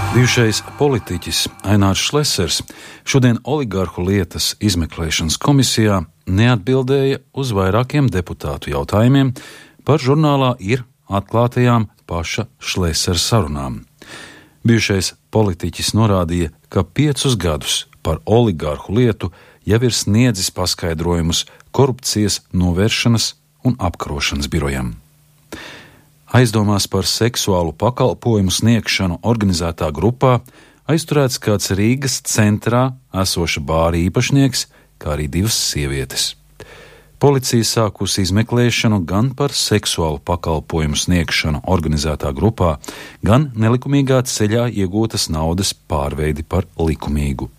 Bijušais politiķis Ainārs Šlesers šodien oligarhu lietas izmeklēšanas komisijā neatbildēja uz vairākiem deputātu jautājumiem par žurnālā Ir atklātajām paša Šlesera sarunām. Bijušais politiķis norādīja, ka 5 gadus par oligarhu lietu jau ir sniedzis paskaidrojumus korupcijas novēršanas un apkarošanas birojam. Aizdomās par seksuālu pakalpojumu sniegšanu organizētā grupā aizturēts kāds Rīgas centrā esoša bāra īpašnieks, kā arī 2 sievietes. Policija sākusi izmeklēšanu gan par seksuālu pakalpojumu sniegšanu organizētā grupā, gan nelikumīgā ceļā iegūtas naudas pārveidi par likumīgu.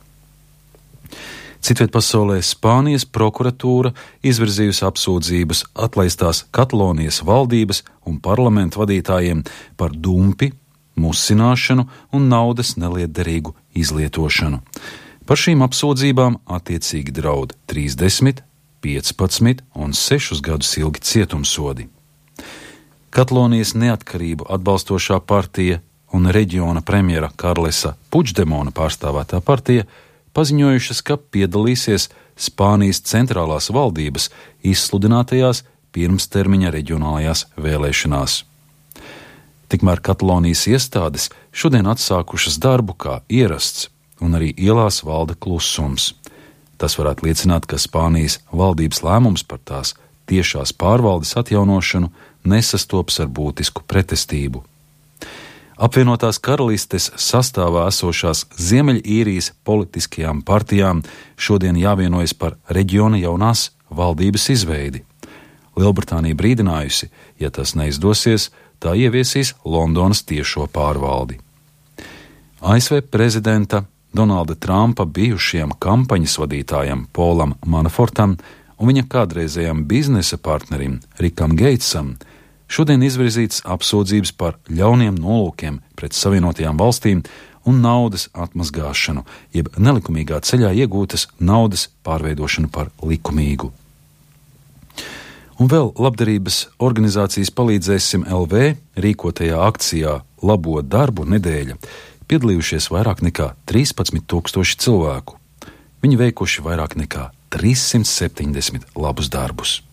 Citviet pasaulē Spānijas prokuratūra izvirzījusi apsūdzības atlaistās Katalonijas valdības un parlamentu vadītājiem par dumpi, musināšanu un naudas nelietderīgu izlietošanu. Par šīm apsūdzībām attiecīgi draud 30, 15 un 6 gadus ilgi cietumsodi. Katalonijas neatkarību atbalstošā partija un reģiona premjera Karlesa Puigdemona pārstāvētā partija paziņojušas, ka piedalīsies Spānijas centrālās valdības izsludinātajās pirmstermiņa reģionālajās vēlēšanās. Tikmēr Katalonijas iestādes šodien atsākušas darbu kā ierasts, un arī ielās valda klusums. Tas varētu liecināt, ka Spānijas valdības lēmums par tās tiešās pārvaldes atjaunošanu nesastopas ar būtisku pretestību. Apvienotās karalistes sastāvā esošās Ziemeļīrijas politiskajām partijām šodien jāvienojas par reģiona jaunās valdības izveidi. Lielbritānija brīdinājusi, ja tas neizdosies, tā ieviesīs Londonas tiešo pārvaldi. ASV prezidenta Donalda Trumpa bijušajam kampaņas vadītājam Polam Manafortam un viņa kādreizējam biznesa partnerim Rikam Geitsam šodien izvirzītas apsūdzības par ļauniem nolūkiem pret Savienotajām valstīm un naudas atmazgāšanu, jeb nelikumīgā ceļā iegūtas naudas pārveidošanu par likumīgu. Un vēl labdarības organizācijas Palīdzēsim LV rīkotajā akcijā Labo darbu nedēļa piedalījušies vairāk nekā 13,000 cilvēku. Viņi veikuši vairāk nekā 370 labus darbus.